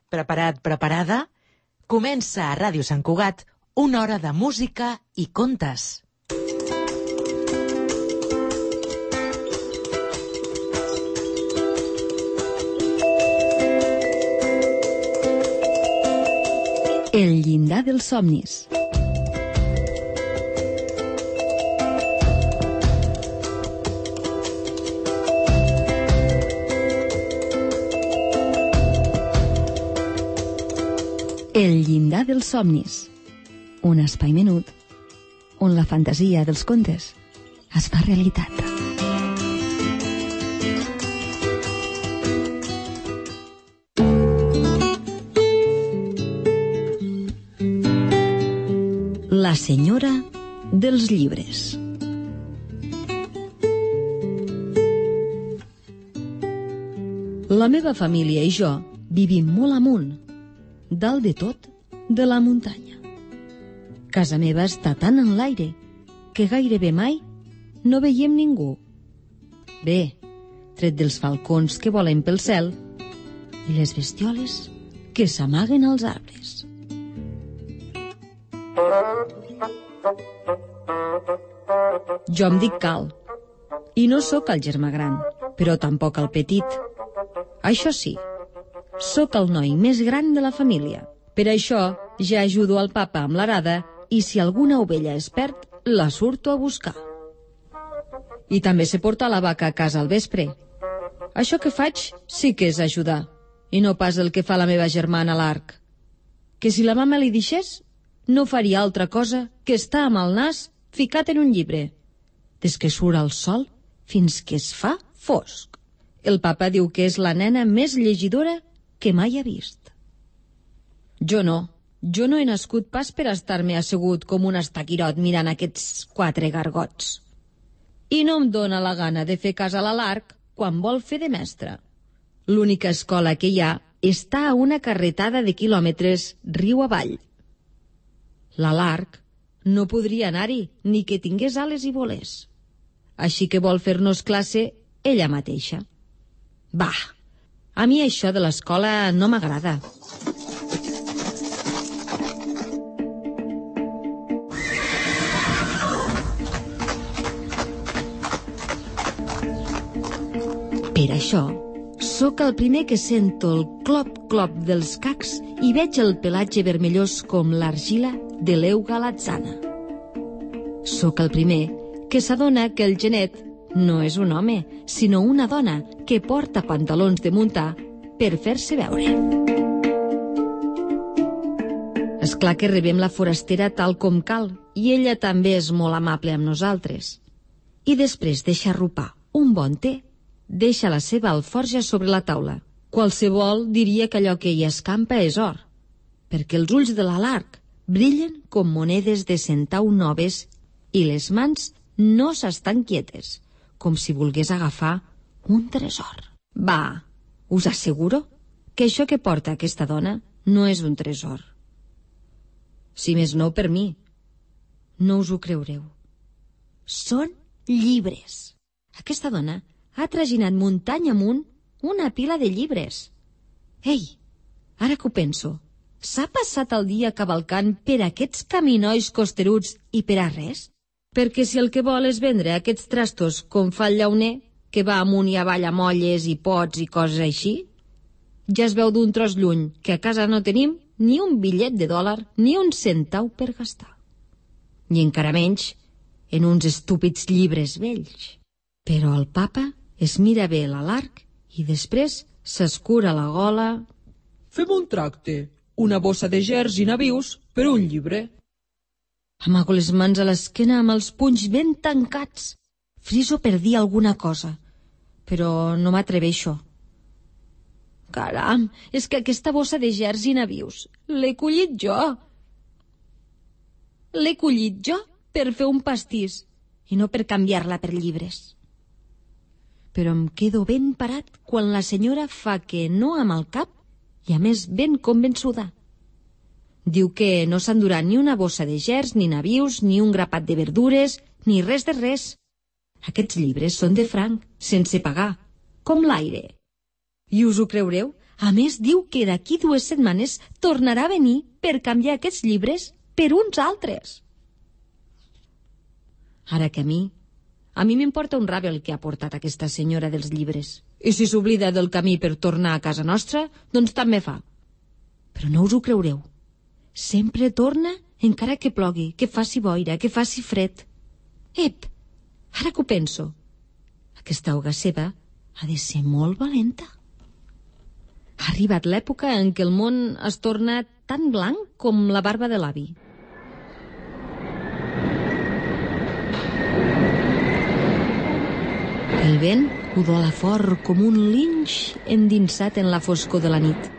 Preparat, preparada? Comença a Ràdio Sant Cugat una hora de música i contes. El llindar dels somnis. El llindar dels somnis. Un espai menut on la fantasia dels contes es fa realitat. La senyora dels llibres. La meva família i jo vivim molt amunt, dalt de tot, de la muntanya. Casa meva està tan en l'aire que gairebé mai no veiem ningú. Bé, tret dels falcons que volen pel cel i les bestioles que s'amaguen als arbres. Jo em dic Cal, i no sóc el germà gran, però tampoc el petit. Això sí, sóc el noi més gran de la família. Per això ja ajudo al papa amb l'arada i si alguna ovella es perd, la surto a buscar. I també sé portar la vaca a casa al vespre. Això que faig sí que és ajudar, i no pas el que fa la meva germana l'Arc, que si la mama li deixés, no faria altra cosa que estar amb el nas ficat en un llibre, des que surt el sol fins que es fa fosc. El papa diu que és la nena més llegidora que mai ha vist. Jo no he nascut pas per estar-me assegut com un estaquirot mirant aquests 4 gargots. I no em dóna la gana de fer cas a l'Arc quan vol fer de mestre. L'única escola que hi ha està a una carretada de quilòmetres riu avall. L'Arc no podria anar-hi ni que tingués ales i volés. Així que vol fer-nos classe ella mateixa. Bah, a mi això de l'escola no m'agrada. Per això, sóc el primer que sento el clop-clop dels cacs i veig el pelatge vermellós com l'argila de l'eu galatzana. Sóc el primer que s'adona que el genet no és un home, sinó una dona que porta pantalons de muntar per fer-se veure. És clar que rebem la forastera tal com cal i ella també és molt amable amb nosaltres. I després de xarrupar un bon té, deixa la seva alforja sobre la taula. Qualsevol diria que allò que hi escampa és or, perquè els ulls de l'Arc brillen com monedes de centau noves i les mans no s'estan quietes, com si volgués agafar un tresor. Va, us asseguro que això que porta aquesta dona no és un tresor. Si més no per mi, no us ho creureu. Són llibres. Aquesta dona ha traginat muntanya amunt una pila de llibres. Ei, ara que ho penso, s'ha passat el dia cavalcant per aquests caminois costeruts i per a res? Perquè si el que vol és vendre aquests trastos com fa el llauner, que va amunt i avall a molles i pots i coses així, ja es veu d'un tros lluny que a casa no tenim ni un bitllet de dòlar ni un centau per gastar. I encara menys en uns estúpids llibres vells. Però el papa es mira bé l'Arc i després s'escura la gola. Fem un tracte, una bossa de gerds i navius per un llibre. Amago les mans a l'esquena amb els punys ben tancats. Friso per dir alguna cosa, però no m'atreveixo. Caram, és que aquesta bossa de gerds i navius l'he collit jo. L'he collit jo per fer un pastís i no per canviar-la per llibres. Però em quedo ben parat quan la senyora fa que no amb el cap i a més ben convençuda. Diu que no s'endurà ni una bossa de gerds, ni navius, ni un grapat de verdures, ni res de res. Aquests llibres són de franc, sense pagar, com l'aire. I us ho creureu? A més, diu que d'aquí 2 setmanes tornarà a venir per canviar aquests llibres per uns altres. Ara que a mi m'importa un rave el que ha portat aquesta senyora dels llibres. I si s'oblida del camí per tornar a casa nostra, doncs també fa. Però no us ho creureu. Sempre torna encara que plogui, que faci boira, que faci fred. Ep, ara que ho penso, aquesta auga seva ha de ser molt valenta. Ha arribat l'època en què el món es torna tan blanc com la barba de l'avi. El vent udola fort com un linx endinsat en la foscor de la nit.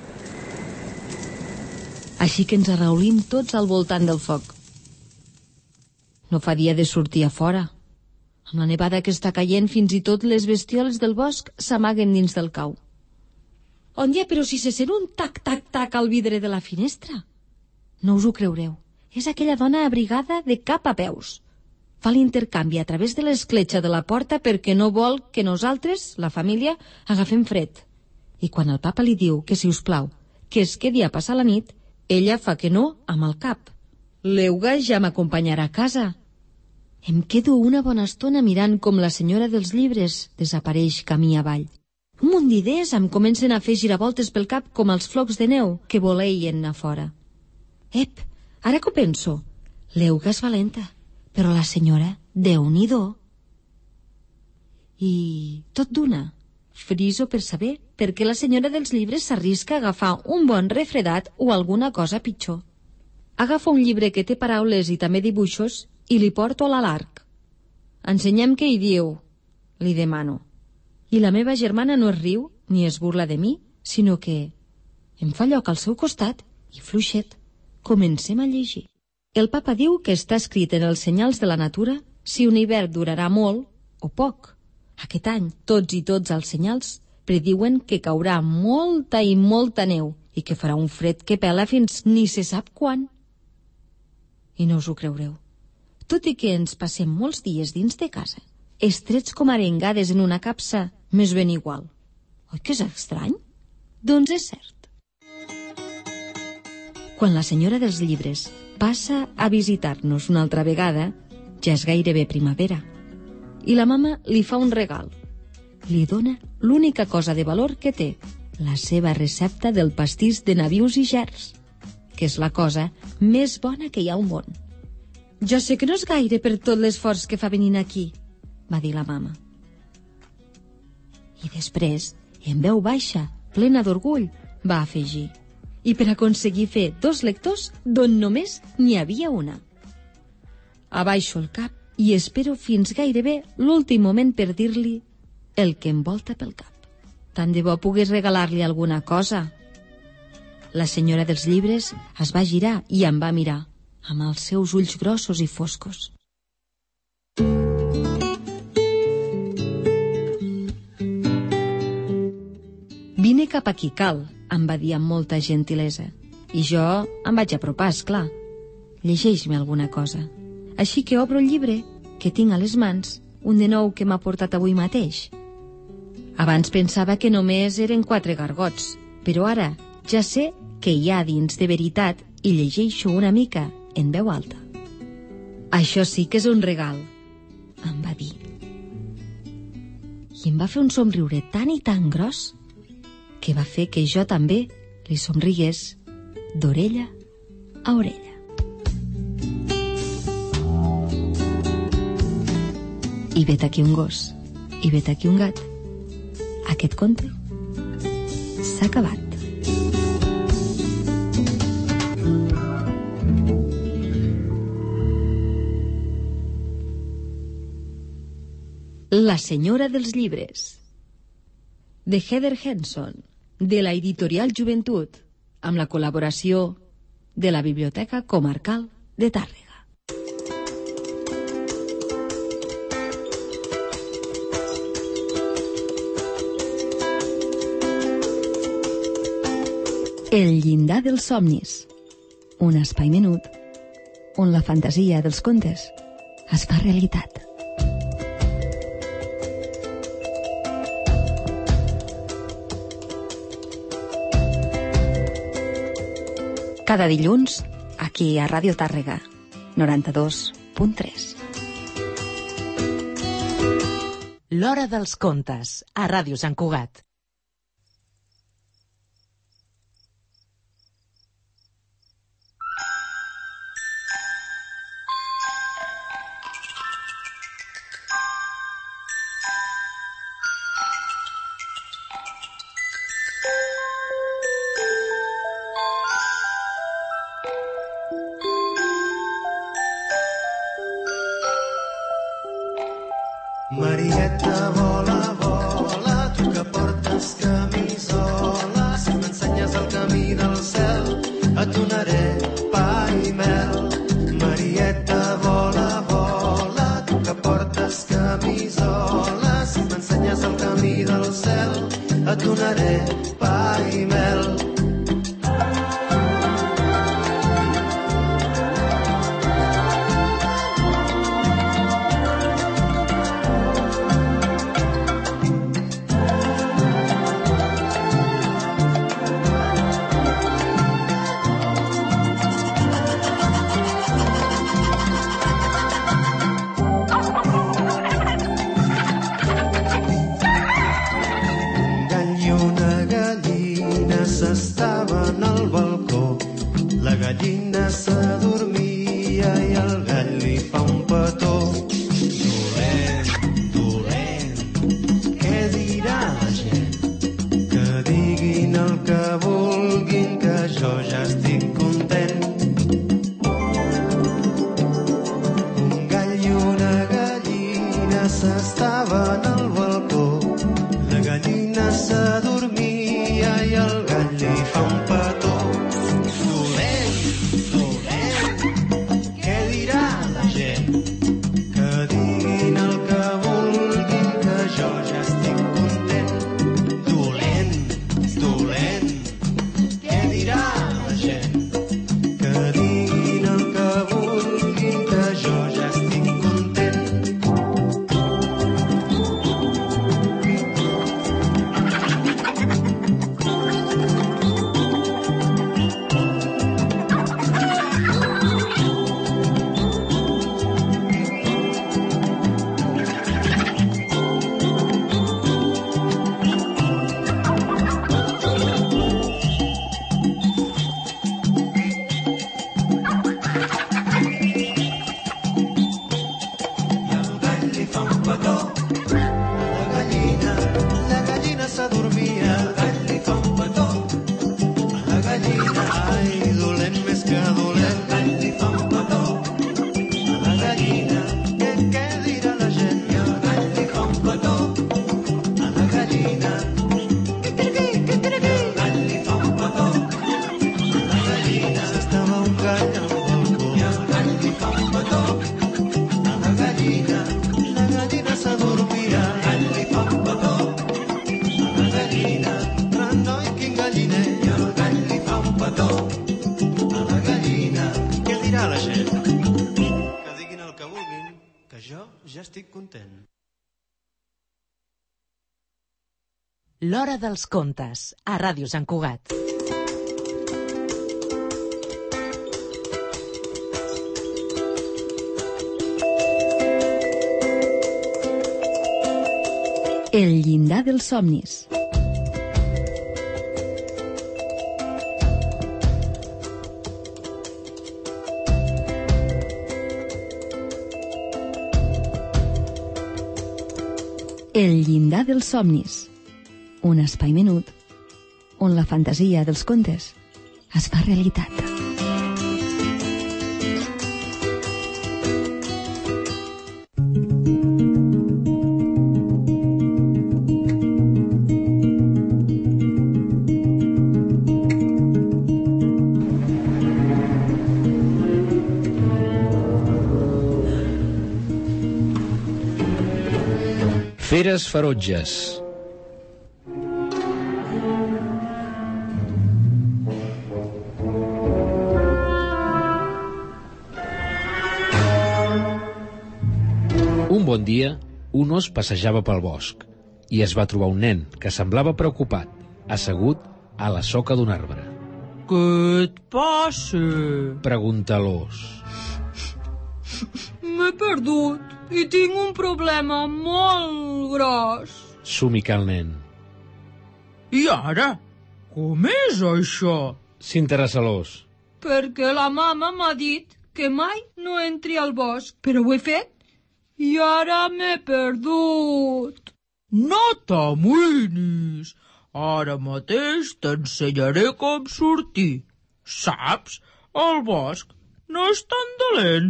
Així que ens arraulim tots al voltant del foc. No fa dia de sortir a fora. Amb la nevada que està caient, fins i tot les bestioles del bosc s'amaguen dins del cau. On dia, però si se sent un tac-tac-tac al vidre de la finestra. No us ho creureu. És aquella dona abrigada de cap a peus. Fa l'intercanvi a través de l'escletxa de la porta perquè no vol que nosaltres, la família, agafem fred. I quan el papa li diu que, si us plau, que es quedi a passar la nit, ella fa que no amb el cap. L'Euga ja m'acompanyarà a casa. Em quedo una bona estona mirant com la senyora dels llibres desapareix camí avall. Un munt d'idees em comencen a fer giravoltes pel cap com els flocs de neu que voleien a fora. Ep, ara que ho penso, l'Euga és valenta, però la senyora, Déu-n'hi-do. I tot d'una, friso per saber per què la senyora dels llibres s'arrisca a agafar un bon refredat o alguna cosa pitjor. Agafa un llibre que té paraules i també dibuixos i li porto a l'arc. Ensenyem què hi diu, li demano. I la meva germana no es riu ni es burla de mi, sinó que em fa lloc al seu costat i fluixet. Comencem a llegir. El papa diu que està escrit en els senyals de la natura si un hivern durarà molt o poc. Aquest any, tots els senyals prediuen que caurà molta i molta neu i que farà un fred que pela fins ni se sap quan. I no us ho creureu. Tot i que ens passem molts dies dins de casa, estrets com arengades en una capsa, més ben igual. Oi que és estrany? Doncs és cert. Quan la senyora dels llibres passa a visitar-nos una altra vegada, ja és gairebé primavera. I la mama li fa un regal. Li dona l'única cosa de valor que té, la seva recepta del pastís de nabius i gerds, que és la cosa més bona que hi ha al món. Jo sé que no és gaire per tot l'esforç que fa venint aquí, va dir la mama. I després, en veu baixa, plena d'orgull, va afegir. I per aconseguir fer 2 lectors d'on només n'hi havia una. Abaixo el cap i espero fins gairebé l'últim moment per dir-li el que em volta pel cap. Tant de bo pogués regalar-li alguna cosa. La senyora dels llibres es va girar i em va mirar, amb els seus ulls grossos i foscos. Vine cap aquí, cal, em va dir amb molta gentilesa. I jo em vaig apropar, esclar. Llegeix-me alguna cosa. Així que obro el llibre, que tinc a les mans, un de nou que m'ha portat avui mateix. Abans pensava que només eren 4 gargots, però ara ja sé que hi ha dins de veritat i llegeixo una mica en veu alta. Això sí que és un regal, em va dir. I em va fer un somriure tan i tan gros que va fer que jo també li somrigués d'orella a orella. I vet aquí un gos, i vet aquí un gat. Aquest conte s'ha acabat. La senyora dels llibres, de Heather Henson, de la editorial Joventut, amb la col·laboració de la Biblioteca Comarcal de Tàrrega. El llindar dels somnis, un espai menut on la fantasia dels contes es fa realitat. Cada dilluns, aquí a Ràdio Tàrrega, 92.3. L'Hora dels Contes, a Ràdio Sant Cugat. Marieta, vola, vola, tu que portes camisola, si m'ensenyes el camí del cel, et donaré pa i mel. Marieta, vola, vola, tu que portes camisola, si m'ensenyes el camí del cel, et donaré pa i mel. S'estaven al balcó, la gallina s'adormia i el gall li fa un petó. Dolent, dolent, què dirà la gent? Que diguin el que vulguin, que jo ja estic content. Un gall i una gallina s'estaven al balcó, la gallina s'adormia i el gall li fa un petó. Dolent, dolent, què dirà la gent? Que diguin el que vulguin, que jo ja estic content. Dolent, dolent, què dirà la gent? Que diguin el que vulguin, que jo ja estic content. La gallina s'adormia, el gall li fa un petó. La gallina, ai, dolent més que dolent, el gall li fa un petó. La gallina, què dirà la gent? El gall li fa un petó. La gallina, el gall li fa un petó. La gallina, s'estava un gall al balcó i el gall li fa un petó. La gallina s'adormia, el gall li fa un petó. La gallina, renoi, quin galliner, i el gall li fa un petó. A la gallina, què dirà la gent? Que diguin el que vulguin, que jo ja estic content. L'Hora dels Contes, a Ràdio Sant Cugat. El llindar dels somnis. El llindar dels somnis. Un espai menut on la fantasia dels contes es fa realitat. Feres ferotges. Un bon dia, un os passejava pel bosc i es va trobar un nen que semblava preocupat, assegut a la soca d'un arbre. Què et passa? Pregunta l'ós. M'he perdut i tinc un problema molt gros. Somica el nen. I ara? Com és això? S'interessa l'ós. Perquè la mama m'ha dit que mai no entri al bosc, però ho he fet i ara m'he perdut. No t'amoïnis. Ara mateix t'ensenyaré com sortir. Saps? El bosc no és tan dolent.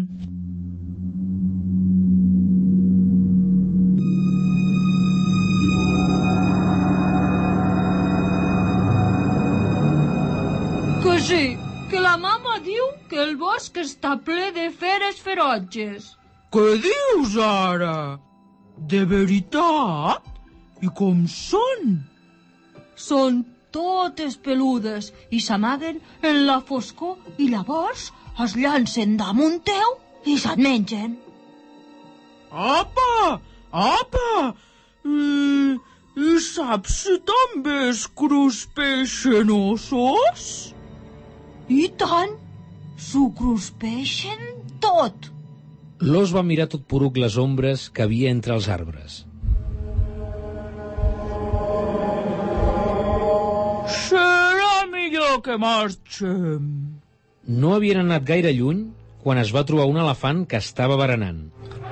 Que sí, que la mama diu que el bosc està ple de feres ferotges. Què dius ara? De veritat? I com són? Són totes peludes i s'amaguen en la foscor i llavors es llancen damunt teu i se't mengen. Apa! Apa! I saps si també es cruspeixen ossos? I tant! S'ho cruspeixen tot! L'ós va mirar tot poruc les ombres que havia entre els arbres. Serà millor que marxem. No havien anat gaire lluny quan es va trobar un elefant que estava berenant.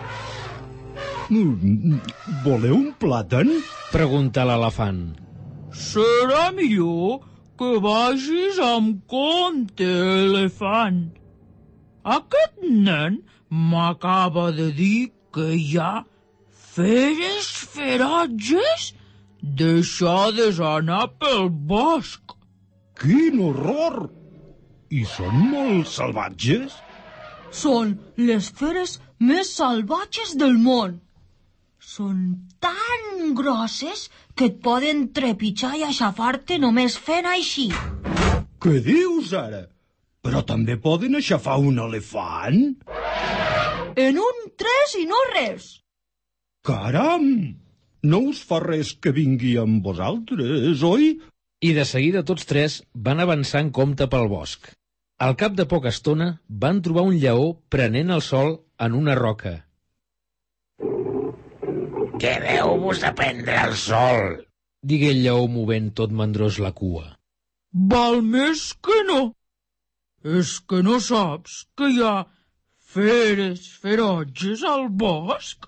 Voleu un plàtan? Pregunta l'elefant. Serà millor que vagis amb compte, elefant. Aquest nen m'acaba de dir que hi ha feres ferotges deixades anar pel bosc. Quin horror! I són molt salvatges? Són les feres més salvatges del món. Són tan grosses que et poden trepitjar i aixafar-te només fent així. Què dius ara? Però també poden aixafar un elefant? En un tres i no res. Caram! No us fa res que vingui amb vosaltres, oi? I de seguida tots tres van avançar en compte pel bosc. Al cap de poca estona van trobar un lleó prenent el sol en una roca. Què veu-vos a prendre el sol? Digué el lleó movent tot mandrós la cua. Val més que no. És que no saps que hi ha feres ferotges al bosc?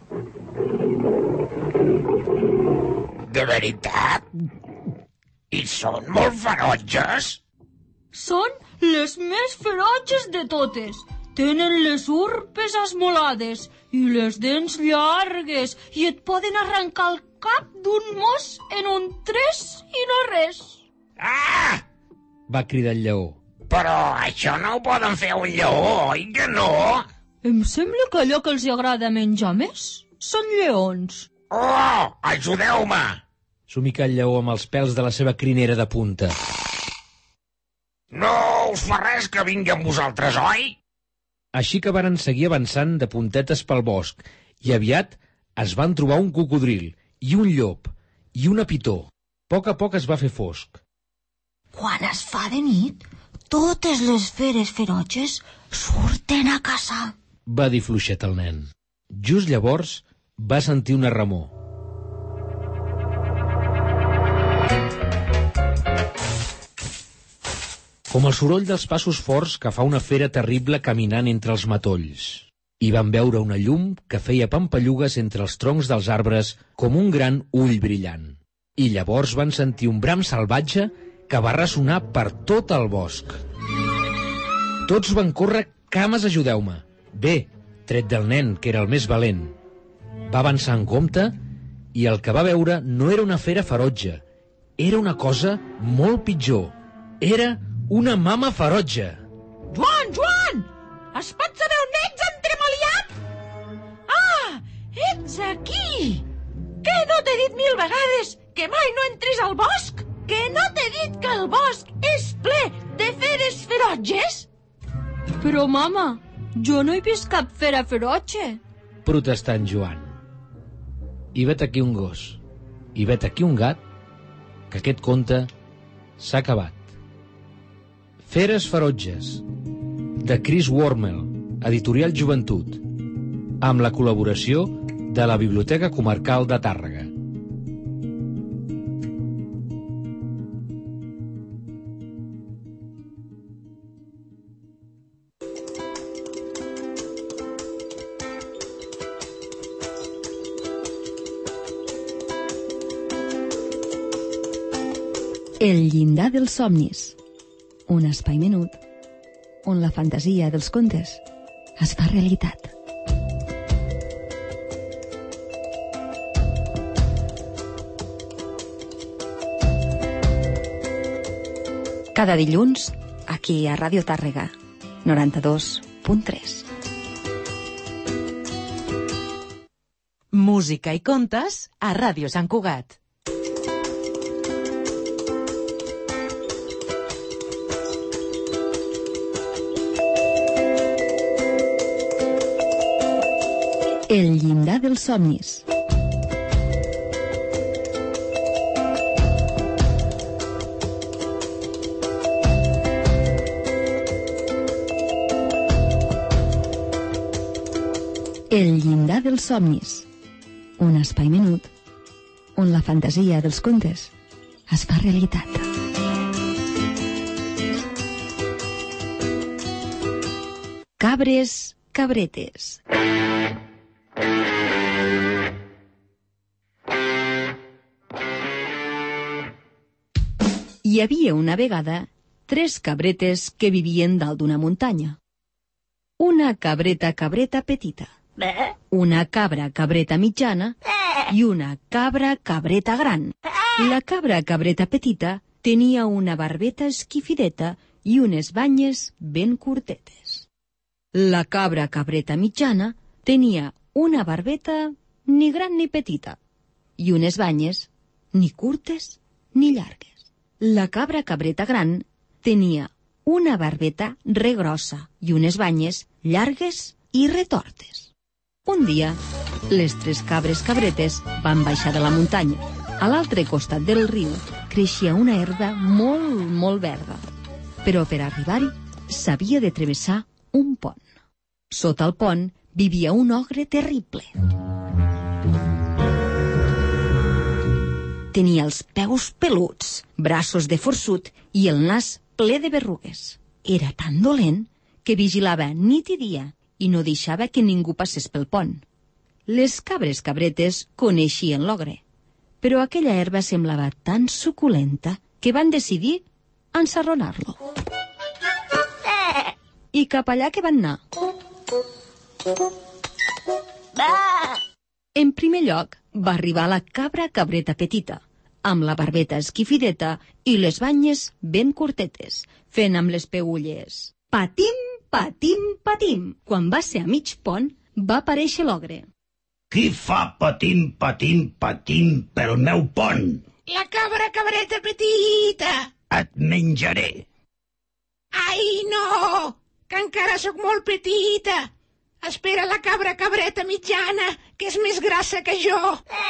De veritat? I són molt ferotges? Són les més ferotges de totes. Tenen les urpes esmolades i les dents llargues i et poden arrencar el cap d'un mos en un tres i no res. Ah! Va cridar el lleó. Però això no ho poden fer un lleó, oi que no? Em sembla que allò que els agrada menjar més són lleons. Oh, ajudeu-me! Somica el lleó amb els pèls de la seva crinera de punta. No us fa res que vingui amb vosaltres, oi? Així que varen seguir avançant de puntetes pel bosc i aviat es van trobar un cocodril i un llop i una pitó. A poc es va fer fosc. Quan es fa de nit, totes les feres ferotges surten a caçar. Va dir fluixet el nen. Just llavors va sentir una remor. Com el soroll dels passos forts que fa una fera terrible caminant entre els matolls. I van veure una llum que feia pampallugues entre els troncs dels arbres com un gran ull brillant. I llavors van sentir un bram salvatge que va ressonar per tot el bosc. Tots van córrer cames ajudeu-me. Bé, tret del nen, que era el més valent. Va avançar en compte i el que va veure no era una fera ferotge. Era una cosa molt pitjor. Era una mama ferotge. Joan, Joan! Es pot saber on ets, entremaliat? Ah, ets aquí! Que no t'he dit 1000 vegades que mai no entris al bosc? Que no t'he dit que el bosc és ple de feres ferotges? Però, mama, jo no he vist cap fera ferotge. Protestà en Joan. I vet aquí un gos. I vet aquí un gat, que aquest conte s'ha acabat. Feres ferotges, de Chris Wormel, editorial Joventut, amb la col·laboració de la Biblioteca Comarcal de Tàrrega. El llindar dels somnis. Un espai menut on la fantasia dels contes es fa realitat. Cada dilluns, aquí a Ràdio Tàrrega, 92.3. Música i contes a Ràdio Sant Cugat. El llindar dels somnis. El llindar dels somnis. Un espai menut on la fantasia dels contes es fa realitat. Cabres, cabretes. Hi havia una vegada 3 cabretes que vivien dalt d'una muntanya. Una cabreta petita, una cabra cabreta mitjana i una cabra cabreta gran. La cabra cabreta petita tenia una barbeta esquifideta i unes banyes ben curtetes. La cabra cabreta mitjana tenia una barbeta ni gran ni petita i unes banyes ni curtes ni llargues. La cabra cabreta gran tenia una barbeta regrossa i unes banyes llargues i retortes. Un dia, les 3 cabres cabretes van baixar de la muntanya. A l'altre costat del riu creixia una herba molt verda. Però per arribar-hi s'havia de travessar un pont. Sota el pont vivia un ogre terrible. Tenia els peus peluts, braços de forçut i el nas ple de berrugues. Era tan dolent que vigilava nit i dia i no deixava que ningú passés pel pont. Les cabres cabretes coneixien l'ogre, però aquella herba semblava tan suculenta que van decidir ensarronar-lo. I cap allà que van anar. En primer lloc va arribar la cabra cabreta petita, amb la barbeta esquifideta i les banyes ben curtetes, fent amb les peülles. Patim, patim, patim. Quan va ser a mig pont, va aparèixer l'ogre. Qui fa patim, patim, patim pel meu pont? La cabra cabreta petita. Et menjaré. Ai, no, que encara sóc molt petita. Espera la cabra cabreta mitjana, que és més grassa que jo.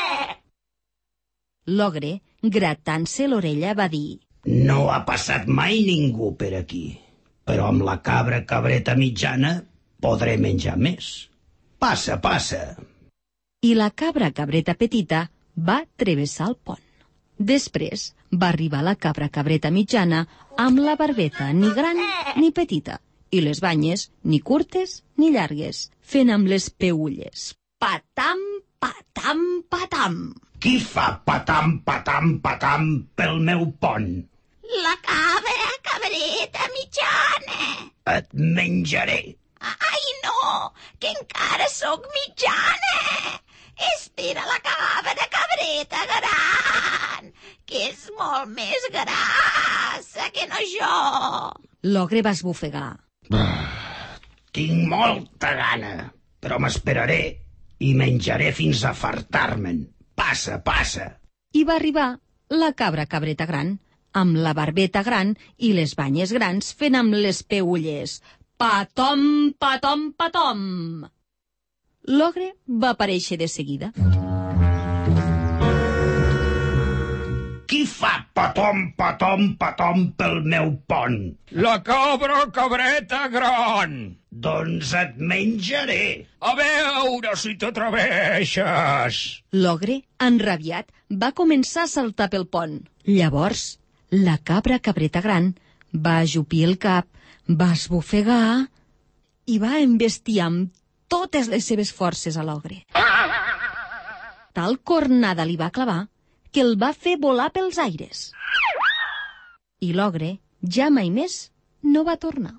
L'ogre, gratant-se l'orella, va dir: No ha passat mai ningú per aquí, però amb la cabra cabreta mitjana podré menjar més. Passa, passa. I la cabra cabreta petita va travessar el pont. Després va arribar la cabra cabreta mitjana amb la barbeta ni gran ni petita i les banyes ni curtes ni llargues, fent amb les peülles. Patam, patam, patam. Qui fa patam, patam, patam pel meu pont? La cabra cabreta mitjana. Et menjaré. Ai, no, que encara sóc mitjana. Espera la cabra cabreta gran, que és molt més grassa que no jo. L'ogre va esbufegar. Tinc molta gana, però m'esperaré i menjaré fins a fartar-me'n. Passa, passa. I va arribar la cabra cabreta gran, amb la barbeta gran i les banyes grans fent amb les peülles. Patom, patom, patom. L'ogre va aparèixer de seguida. Qui fa patom, patom, patom pel meu pont. La cabra cabreta gran. Doncs et menjaré. A veure si t'atreveixes. L'ogre, enrabiat, va començar a saltar pel pont. Llavors, la cabra cabreta gran va ajupir el cap, va esbufegar i va embestiar amb totes les seves forces a l'ogre. Tal cornada li va clavar que el va fer volar pels aires. I l'ogre ja mai més no va tornar.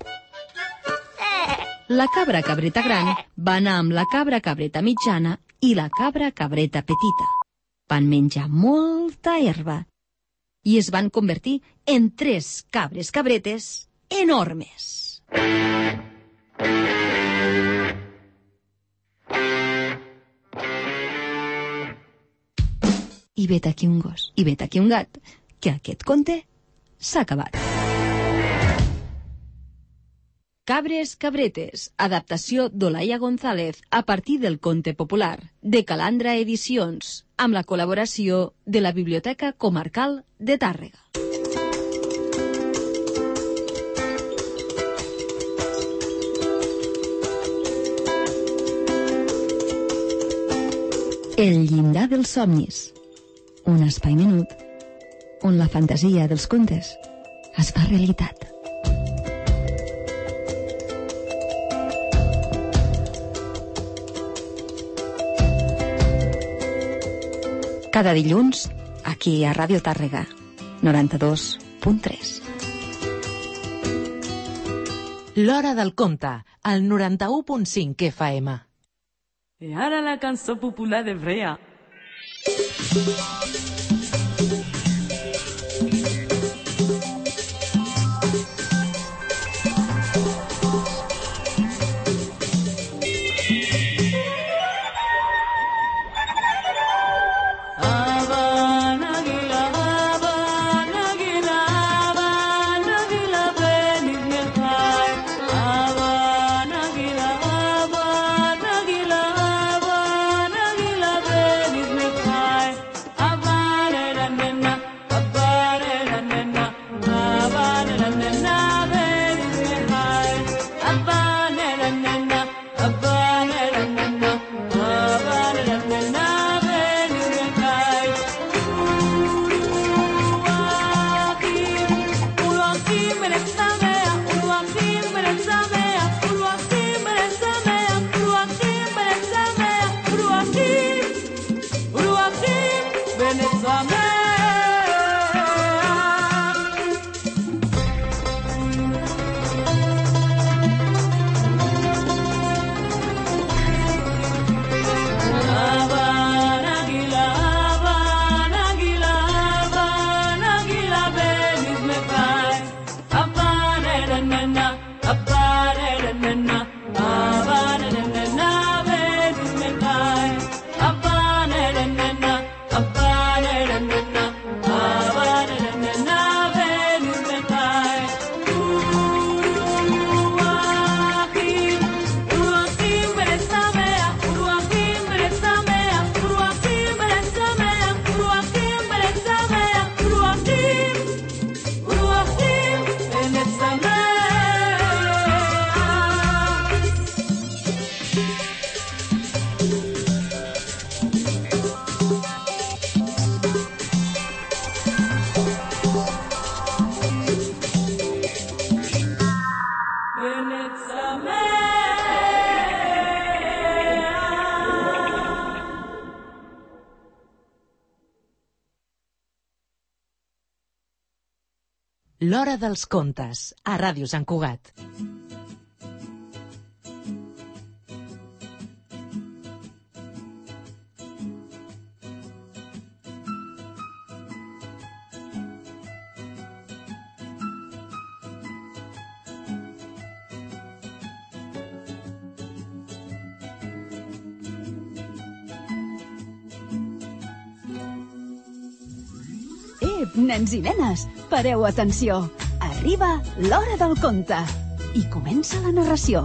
La cabra cabreta gran va anar amb la cabra cabreta mitjana i la cabra cabreta petita. Van menjar molta herba i es van convertir en 3 cabres cabretes enormes. I vet aquí un gos, i vet aquí un gat, que aquest conte s'ha acabat. Cabres cabretes, adaptació d'Olaia González a partir del conte popular de Calandra Edicions, amb la col·laboració de la Biblioteca Comarcal de Tàrrega. El llindar dels somnis, un espai menut on la fantasia dels contes es fa realitat. Cada dilluns, aquí a Ràdio Tàrrega, 92.3. L'Hora del Conte, al 91.5 FM. I ara la cançó popular hebrea. L'Hora dels Contes, a Ràdio Sant Cugat. Nens i nenes, pareu atenció. Arriba l'Hora del Conte i comença la narració.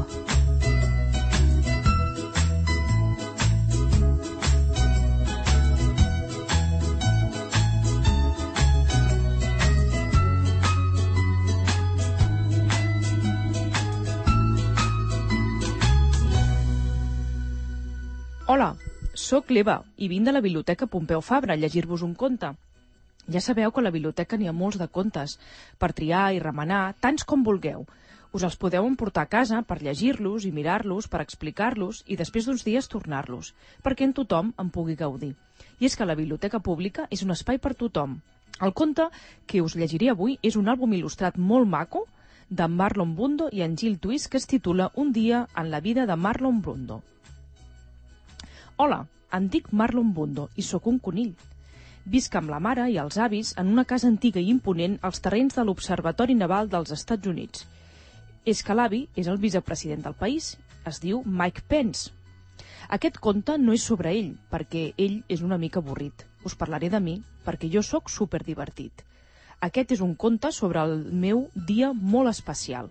Hola, sóc l'Eva i vinc de la Biblioteca Pompeu Fabra a llegir-vos un conte. Ja sabeu que a la biblioteca n'hi ha molts de contes, per triar i remenar, tants com vulgueu. Us els podeu emportar a casa per llegir-los i mirar-los, per explicar-los i després d'uns dies tornar-los, perquè en tothom en pugui gaudir. I és que la biblioteca pública és un espai per tothom. El conte que us llegiré avui és un àlbum il·lustrat molt maco de Marlon Brando i en Gill Twist que es titula Un dia en la vida de Marlon Brando. Hola, em dic Marlon Brando i sóc un conill. Visc amb la mare i els avis en una casa antiga i imponent als terrenys de l'Observatori Naval dels Estats Units. És que l'avi és el vicepresident del país, es diu Mike Pence. Aquest conte no és sobre ell, perquè ell és una mica avorrit. Us parlaré de mi, perquè jo sóc superdivertit. Aquest és un conte sobre el meu dia molt especial.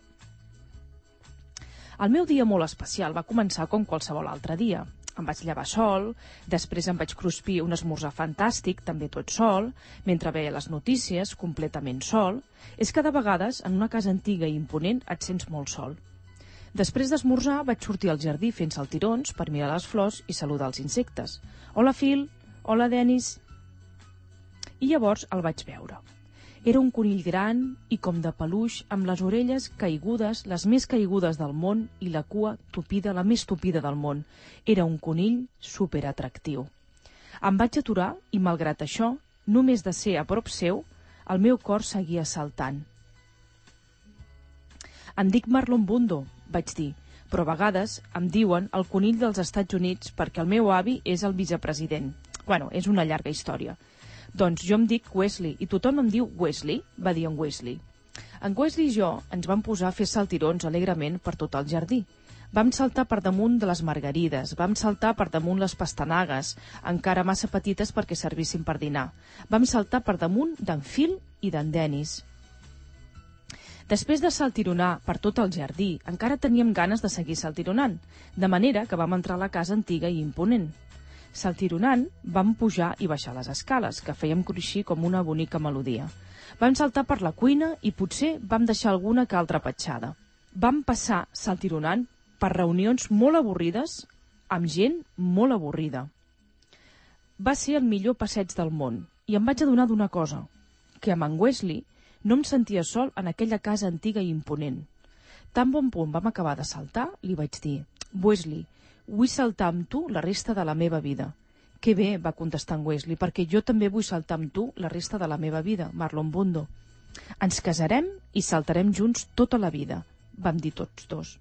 El meu dia molt especial va començar com qualsevol altre dia. Em vaig llevar sol, després em vaig cruspir un esmorzar fantàstic, també tot sol, mentre veia les notícies, completament sol. És que de vegades, en una casa antiga i imponent, et sents molt sol. Després d'esmorzar, vaig sortir al jardí fent saltirons per mirar les flors i saludar els insectes. Hola, Phil. Hola, Dennis. I llavors el vaig veure. Era un conill gran i com de peluix, amb les orelles caigudes, les més caigudes del món, i la cua tupida, la més tupida del món. Era un conill superatractiu. Em vaig aturar i, malgrat això, només de ser a prop seu, el meu cor seguia saltant. Em dic Marlon Brando, vaig dir, però a vegades em diuen el conill dels Estats Units perquè el meu avi és el vicepresident. Bueno, és una llarga història. Doncs jo em dic Wesley i tothom em diu Wesley, va dir en Wesley. En Wesley i jo ens vam posar a fer saltirons alegrement per tot el jardí. Vam saltar per damunt de les margarides, vam saltar per damunt les pastanagues, encara massa petites perquè servissin per dinar. Vam saltar per damunt d'en Phil i d'en Dennis. Després de saltironar per tot el jardí, encara teníem ganes de seguir saltironant, de manera que vam entrar a la casa antiga i imponent. Saltironant, vam pujar i baixar les escales, que fèiem cruixir com una bonica melodia. Vam saltar per la cuina i potser vam deixar alguna que altra petjada. Vam passar saltironant per reunions molt avorrides amb gent molt avorrida. Va ser el millor passeig del món i em vaig adonar d'una cosa, que amb en Wesley no em sentia sol en aquella casa antiga i imponent. Tan bon punt vam acabar de saltar, li vaig dir: Wesley, vull saltar amb tu la resta de la meva vida. Que bé, va contestar en Wesley, perquè jo també vull saltar amb tu la resta de la meva vida, Marlon Brando. Ens casarem i saltarem junts tota la vida, vam dir tots dos.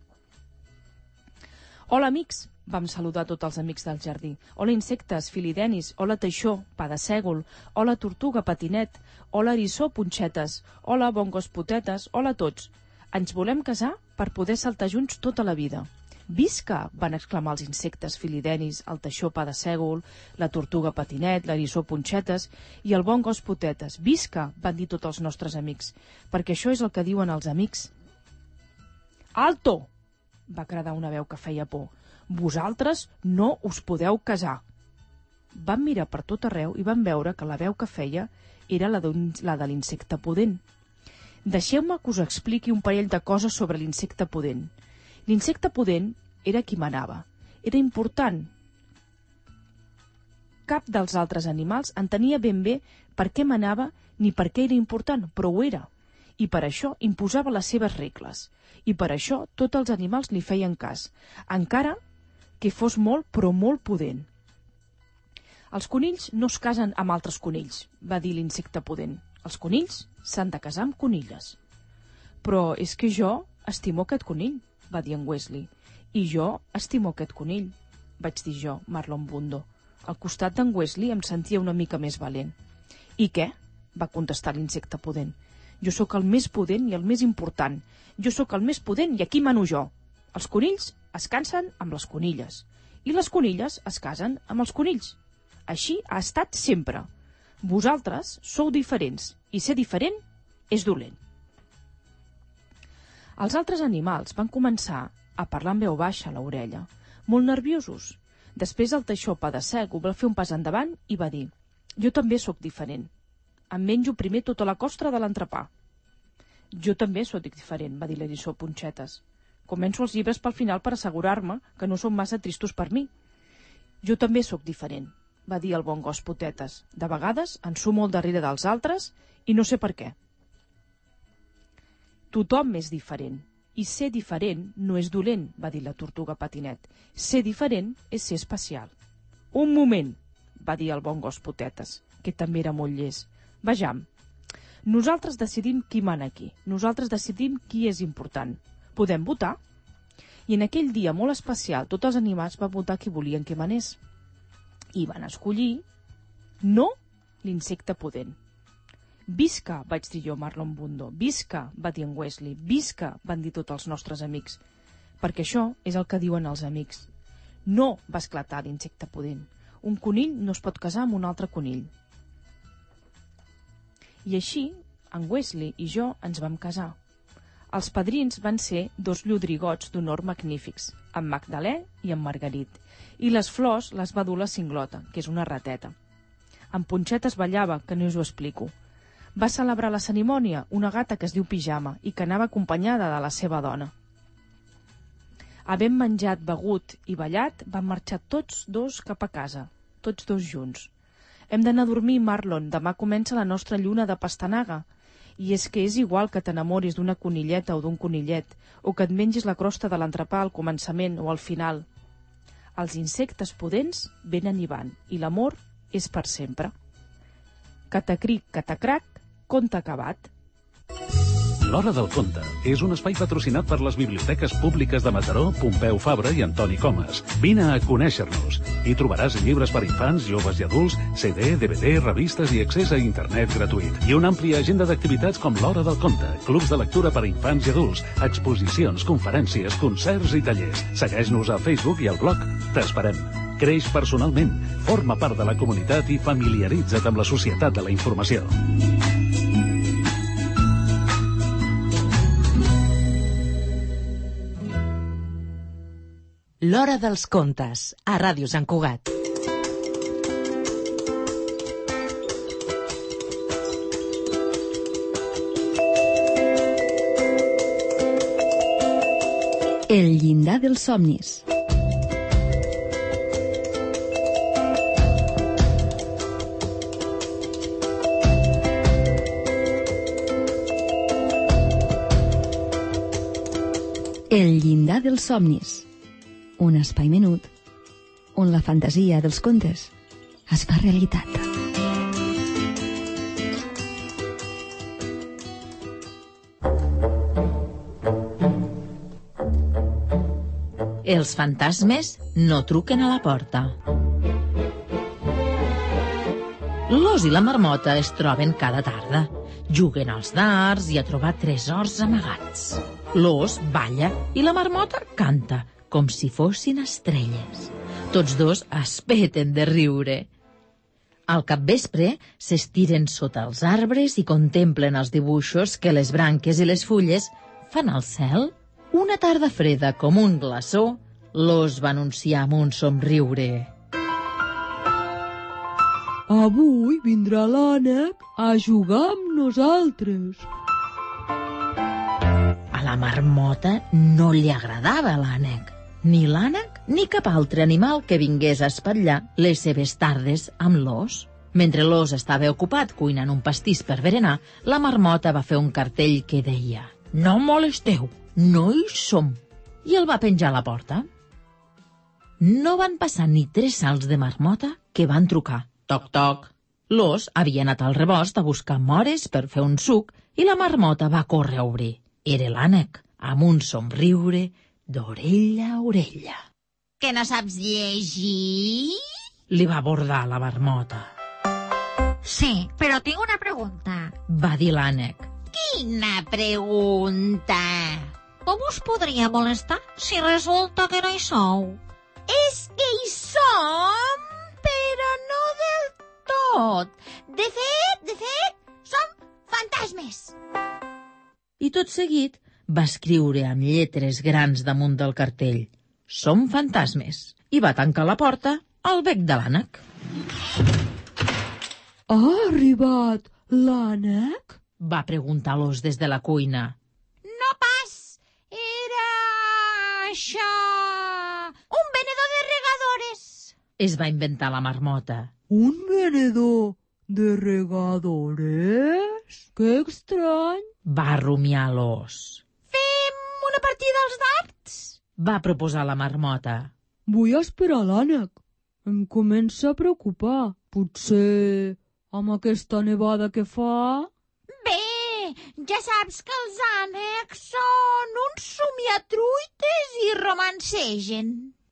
Hola, amics, vam saludar tots els amics del jardí. Hola, insectes, Phil i Dennis. Hola, teixó, pa de sègol. Hola, tortuga, patinet. Hola, eriçó, punxetes. Hola, bongos, potetes. Hola a tots. Ens volem casar per poder saltar junts tota la vida. Visca! Van exclamar els insectes Phil i Dennis, el teixó pa de sègol, la tortuga patinet, l'eriçó punxetes i el bon gos potetes. Visca! Van dir tots els nostres amics, perquè això és el que diuen els amics. Alto! Va cridar una veu que feia por. Vosaltres no us podeu casar. Van mirar per tot arreu i van veure que la veu que feia era la de l'insecte pudent. Deixeu-me que us expliqui un parell de coses sobre l'insecte pudent. L'insecte pudent era qui manava. Era important. Cap dels altres animals entenia ben bé per què manava ni per què era important, però ho era. I per això imposava les seves regles. I per això tots els animals li feien cas, encara que fos molt, però molt pudent. Els conills no es casen amb altres conills, va dir l'insecte pudent. Els conills s'han de casar amb conilles. Però és que jo estimo aquest conill, va dir en Wesley. I jo estimo aquest conill, vaig dir jo, Marlon Brando. Al costat d'en Wesley em sentia una mica més valent. I què? Va contestar l'insecte pudent. Jo sóc el més pudent i el més important. Jo sóc el més pudent i aquí mano jo. Els conills es cansen amb les conilles i les conilles es casen amb els conills. Així ha estat sempre. Vosaltres sou diferents i ser diferent és dolent. Els altres animals van començar a parlar en veu baixa a l'orella, molt nerviosos. Després el teixó pa de sègol va fer un pas endavant i va dir: jo també sóc diferent. Em menjo primer tota la costra de l'entrepà. Jo també sóc diferent, va dir l'eriçó punxetes. Començo els llibres pel final per assegurar-me que no són massa tristos per mi. Jo també sóc diferent, va dir el bon gos Potetes. De vegades en sumo al darrere dels altres i no sé per què. Tothom és diferent, i ser diferent no és dolent, va dir la tortuga Patinet. Ser diferent és ser especial. Un moment, va dir el bon gos Potetes, que també era molt llest. Vejam, nosaltres decidim qui mana aquí, nosaltres decidim qui és important. Podem votar? I en aquell dia molt especial tots els animals van votar qui volien que manés. I van escollir no l'insecte pudent. Visca, vaig dir jo a Marlon Bundo. Visca, va dir en Wesley. Visca, van dir tots els nostres amics. Perquè això és el que diuen els amics. No, va esclatar l'insecte pudent. Un conill no es pot casar amb un altre conill. I així, en Wesley i jo ens vam casar. Els padrins van ser dos llodrigots d'honor magnífics, en Magdalè i en Margarit, i les flors les va dur la Cinglota, que és una rateta. En Punxetes ballava, que no us ho explico. Va celebrar la cerimònia una gata que es diu Pijama i que anava acompanyada de la seva dona. Havent menjat, begut i ballat, van marxar tots dos cap a casa, tots dos junts. Hem d'anar a dormir, Marlon, demà comença la nostra lluna de pastanaga. I és que és igual que t'enamoris d'una conilleta o d'un conillet, o que et mengis la crosta de l'entrepà al començament o al final. Els insectes pudents venen i van, i l'amor és per sempre. Catacric, catacrac, conte acabat. L'Hora del Conte és un espai patrocinat per les biblioteques públiques de Mataró, Pompeu Fabra i Antoni Comas. Vine a conèixer-nos. Hi trobaràs llibres per infants, joves i adults, CD, DVD, revistes i accés a internet gratuït. I una àmplia agenda d'activitats com l'Hora del Conte, clubs de lectura per infants i adults, exposicions, conferències, concerts i tallers. Segueix-nos a Facebook i al blog. T'esperem. Creix personalment, forma part de la comunitat i familiaritza't amb la societat de la informació. L'Hora dels Contes, a Ràdio Sant Cugat. El llindar dels somnis. El llindar dels somnis. Un espai menut on la fantasia dels contes es fa realitat. Els fantasmes no truquen a la porta. L'ós i la marmota es troben cada tarda. Juguen als dards i a trobar tresors amagats. L'ós balla i la marmota canta, com si fossin estrelles. Tots dos es peten de riure. Al capvespre s'estiren sota els arbres i contemplen els dibuixos que les branques i les fulles fan al cel. Una tarda freda com un glaçó, l'ós va anunciar amb un somriure. Avui vindrà l'ànec a jugar amb nosaltres. A la marmota no li agradava l'ànec. Ni l'ànec ni cap altre animal que vingués a espatllar les seves tardes amb l'ós. Mentre l'ós estava ocupat cuinant un pastís per berenar, la marmota va fer un cartell que deia «No molesteu, no hi som», i el va penjar a la porta. No van passar ni 3 salts de marmota que van trucar. Toc, toc. L'ós havia anat al rebost a buscar mores per fer un suc i la marmota va córrer a obrir. Era l'ànec, amb un somriure d'orella a orella. Que no saps llegir? Li va abordar la marmota. Sí, però tinc una pregunta. Va dir l'ànec. Quina pregunta? Com us podria molestar si resulta que no hi sou? És que hi som, però no del tot. De fet, som fantasmes. I tot seguit va escriure amb lletres grans damunt del cartell «Som fantasmes» i va tancar la porta al bec de l'ànec. Ha arribat l'ànec? Va preguntar l'ós des de la cuina. No pas, era això... un venedor de regadores. es va inventar la marmota. Un venedor de regadores? Que estrany. Va rumiar l'os. Fem una partida als dards? Va proposar la marmota. Vull esperar l'ànec. Em comença a preocupar. Potser amb aquesta nevada que fa... Bé, ja saps que els ànecs són uns somiatruites i romancegen.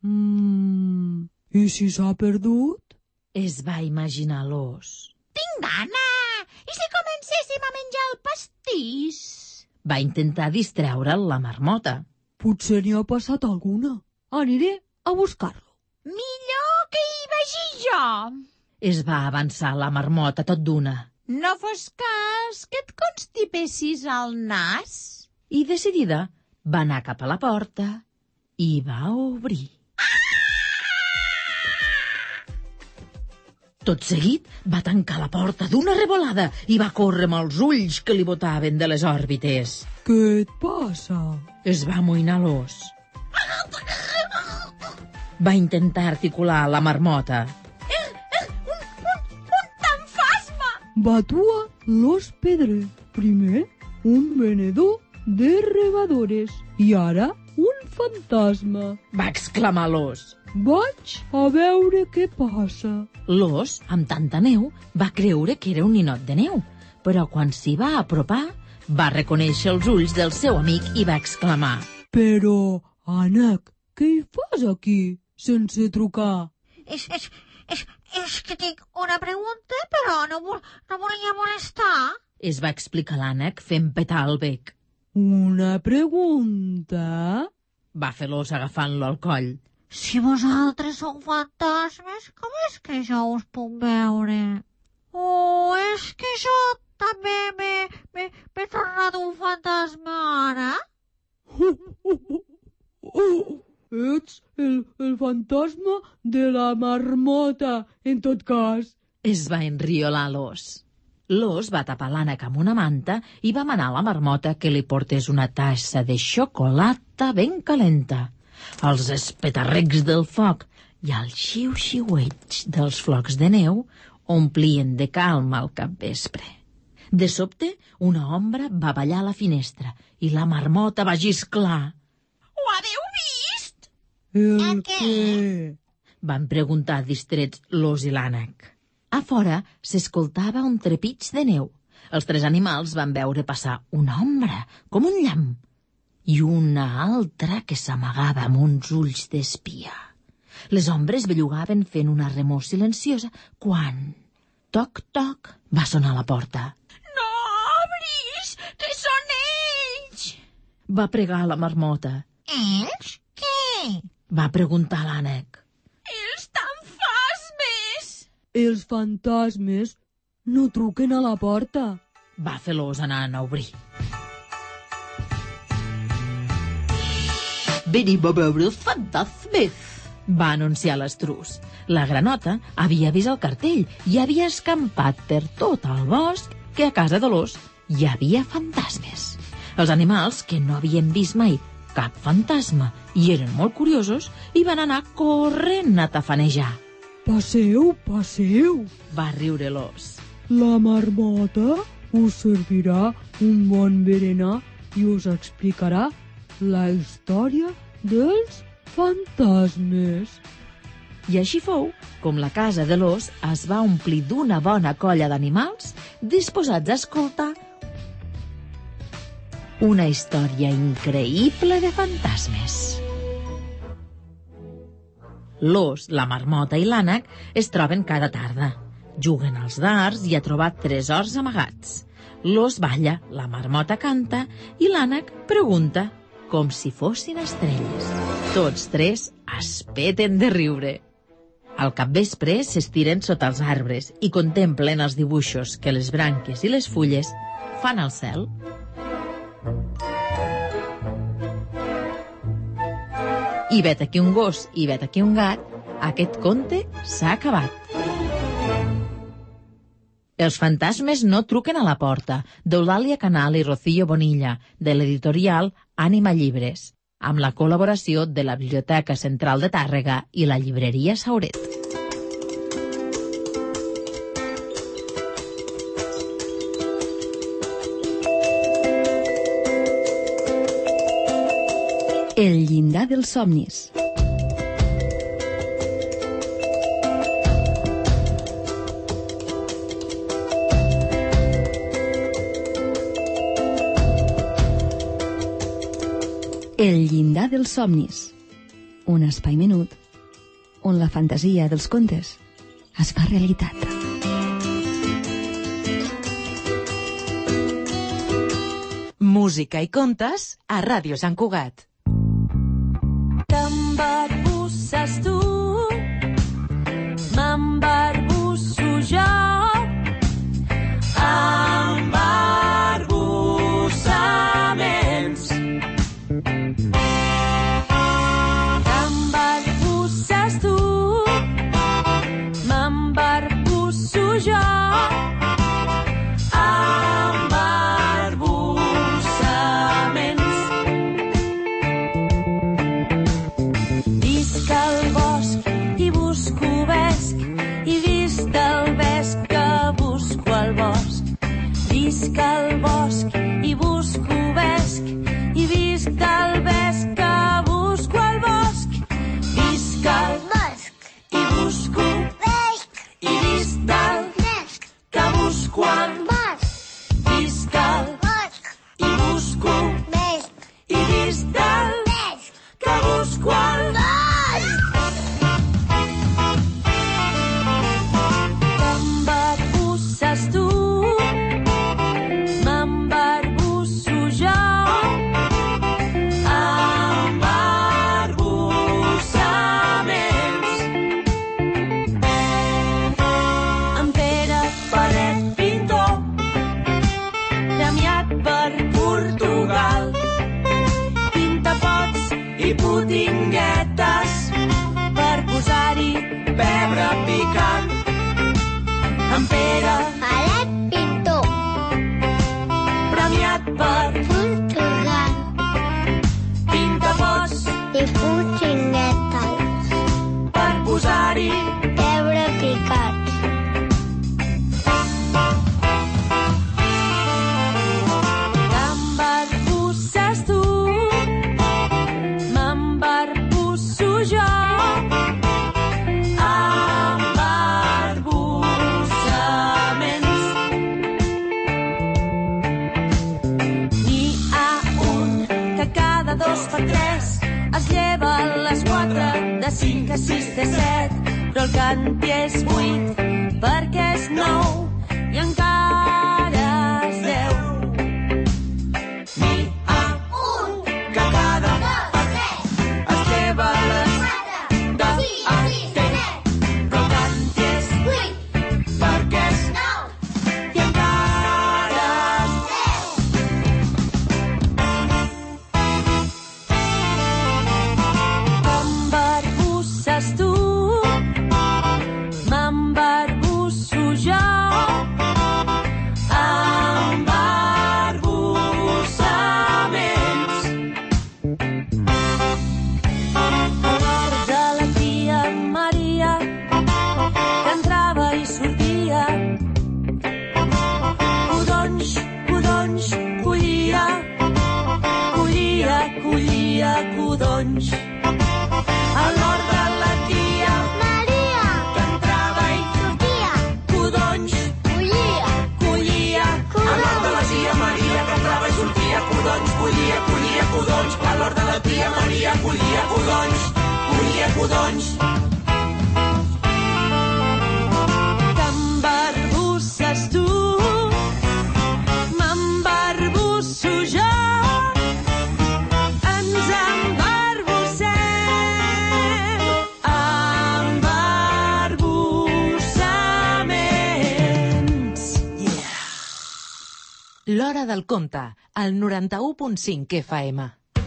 I si s'ha perdut? Es va imaginar l'os. Tinc gana! I si comencéssim a menjar el pastís? Va intentar distreure'l la marmota. Potser n'hi ha passat alguna. Aniré a buscar-lo. Millor que hi vagi jo. Es va avançar la marmota tot d'una. No fos cas que et constipessis al nas? I decidida va anar cap a la porta i va obrir. Tot seguit va tancar la porta d'una revolada i va córrer amb els ulls que li botaven de les òrbites. Què et passa? Es va amoïnar l'os. Va intentar articular la marmota. Un fantasma! Va actuar l'os Pedrer. Primer, un venedor de regadores i ara un fantasma. Va exclamar l'os. Vaig a veure què passa. L'os, amb tanta neu, va creure que era un ninot de neu, però quan s'hi va apropar, va reconèixer els ulls del seu amic i va exclamar: Però, ànec, què hi fas aquí, sense trucar? És que tinc una pregunta, però no volia molestar. Es va explicar l'ànec fent petar el bec. Una pregunta? Va fer l'os agafant-lo al coll. Si vosaltres sou fantasmes, com és que jo us puc veure? O és que jo també m'he tornat un fantasma ara? Ets el fantasma de la marmota, en tot cas. Es va enriolar l'os. L'os va tapar l'ànec amb una manta i va manar a la marmota que li portés una tassa de xocolata ben calenta. Els espetarrecs del foc i el xiu-xiueig dels flocs de neu omplien de calma el capvespre. De sobte, una ombra va ballar a la finestra i la marmota va xisclar. Ho haveu vist? El què? Van preguntar distrets l'os i l'ànec. A fora s'escoltava un trepig de neu. Els tres animals van veure passar una ombra, com un llamp, i una altra que s'amagava amb uns ulls d'espia. Les ombres bellugaven fent una remor silenciosa quan... Toc, toc, va sonar a la porta. No obris, que són ells! Va pregar la marmota. Ells? Què? Va preguntar l'ànec. Els fantasmes! Els fantasmes no truquen a la porta. Va fer l'os anant a obrir. Venim a veure els fantasmes, va anunciar l'estrus. La granota havia vist el cartell i havia escampat per tot el bosc que a casa de l'os hi havia fantasmes. Els animals, que no havien vist mai cap fantasma i eren molt curiosos, hi van anar corrent a tafanejar. Passeu, passeu, va riure l'os. La marmota us servirà un bon berenar i us explicarà la història dels fantasmes. I així fou com la casa de l'os es va omplir d'una bona colla d'animals disposats a escoltar una història increïble de fantasmes. L'os, la marmota i l'ànec es troben cada tarda. Juguen als dards i a trobar tresors amagats. L'os balla, la marmota canta i l'ànec pregunta, com si fossin estrelles. Tots tres es peten de riure. Al capvespre s'estiren sota els arbres i contemplen els dibuixos que les branques i les fulles fan al cel. I vet aquí un gos i vet aquí un gat, aquest conte s'ha acabat. Els fantasmes no truquen a la porta, d'Eulàlia Canal i Rocío Bonilla, de l'editorial Ànima Llibres, amb la col·laboració de la Biblioteca Central de Tàrrega i la Llibreria Sauret. El llindar dels somnis. El llindar dels somnis. Un espai menut on la fantasia dels contes es fa realitat. Música i contes a Ràdio Sant Cugat. T'embarbusses tu, m'embarbusso jo. Embarbussaments. T'embarbusses tu, m'embarbusso jo. Visc al bosc i busco vesc, i visc del vesc que busco al bosc. Visc al bosc i busco vesc, i visc del vesc que busco al bosc. Visc al bosc i busco vesc, i visc del vesc que busco al bosc. T'embarbusses tu, putinguetes per posar-hi pebre picant. En Pere Palet Pintor, premiat per Portugal, pinta pots i putinguetes per posar-hi pebre picat. T'embarbusses tu, m'embarbusso jo. Embarbussaments. N'hi ha un que cada 2 fa 3 es lleva a les 4, de 5 a 6 de 7, però el canti és 8 perquè és 9 i encara és 10. N'hi ha un que cada 2 fa 3 es lleva a les 4, de 5 a 6 de 7, però el canti és 8 perquè és 9 i encara és 10. T'embarbusses tu, m'embarbusso jo. Embarbussaments. De la tia Maria, que entrava i sortia, codonys, codonys, collia, collia, collia, codonys. A l'hort de la tia Maria, que entrava i sortia, codonys, collia, collia, collia. A l'hort de la tia Maria, que entrava i sortia, codonys, collia, collia, codonys. A l'hort de la tia Maria, collia, codonys, collia, codonys. T'embarbusses tu, m'embarbusso jo. Ens embarbussem. Embarbussaments. L'Hora del Conte, al 91.5 FM.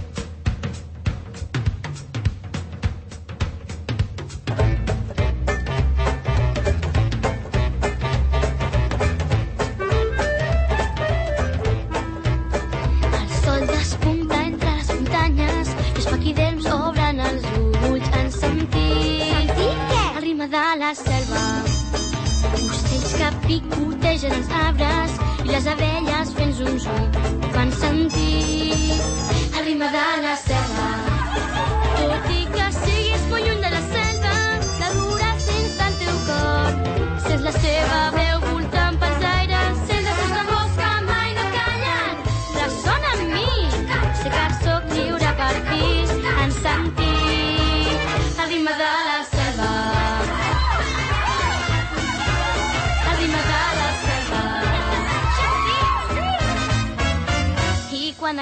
El sol despunta entre les muntanyes i els paquidelms obren els ulls. Han sentit el ritme de la selva, ocells que picotegen els arbres i les abelles fent zum-zum. Van sentir el ritme de la selva.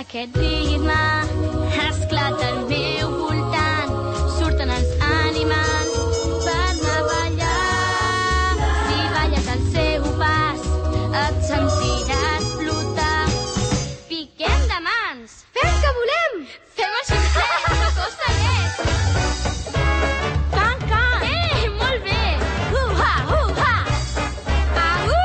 aquest ritme esclata al meu voltant, surten els animals per anar a ballar. Si balles al seu pas et sentiràs flotar. Piquem de mans, fem que volem, fem el ximplet que costa més. Can, can, molt bé. Uh-ha, uh-ha. Au!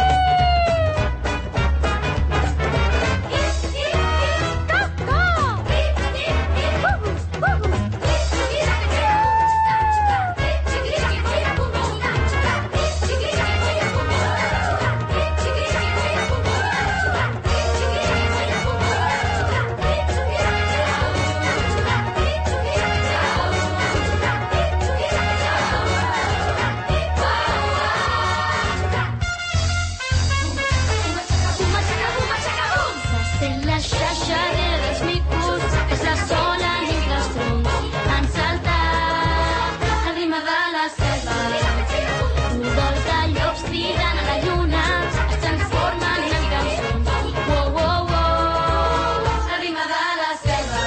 Sent la xaxadera dels micos, és la sola dintre els troncs. Han saltat al ritme de la selva. Udols de llops cridant a la lluna es transformen en cançons. Wow, wow, wow, al ritme de la selva.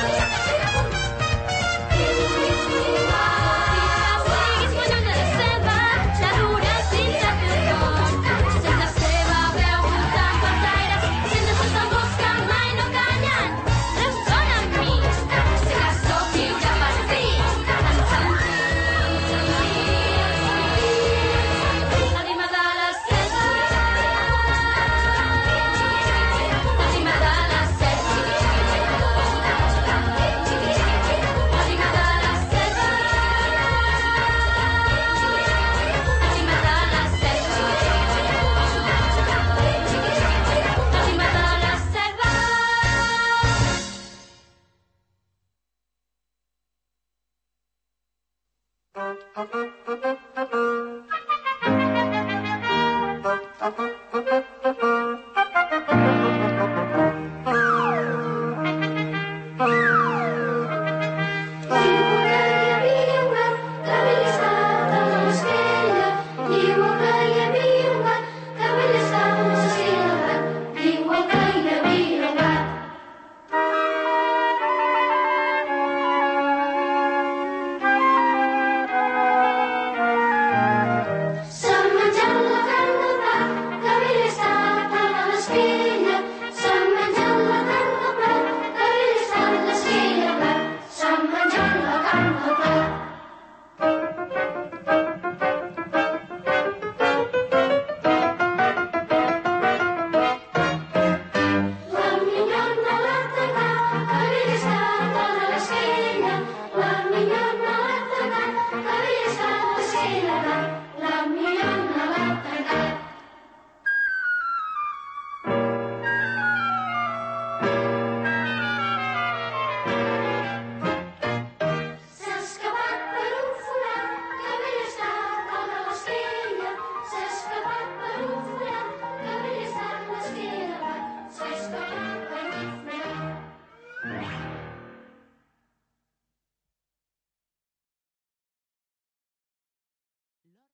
Siguis molt lluny de la selva, t'adures dins el teu cor. Sents la seva veu voltant pels aires, sents els sons del bosc que mai no callen. Ressona amb mi, sé que sóc lliure per fi. En sentir el ritme de la selva. El ritme de la selva. El ritme de la selva. El ritme de la selva. El ritme de la selva.